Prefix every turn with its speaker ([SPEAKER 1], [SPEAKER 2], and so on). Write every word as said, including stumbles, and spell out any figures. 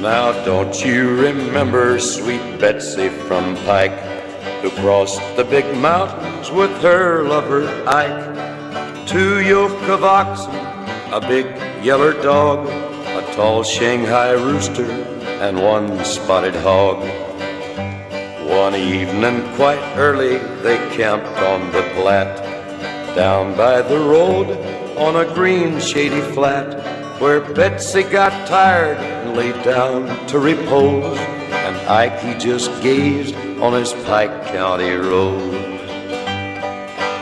[SPEAKER 1] Now don't you remember sweet Betsy from Pike, who crossed the big mountains with her lover Ike? Two yoke of oxen, a big yeller dog, a tall Shanghai rooster, and one spotted hog. One evening quite early they camped on the Platte, down by the road on a green shady flat, where Betsy got tired and laid down to repose, and Ike he just gazed on his Pike County rose.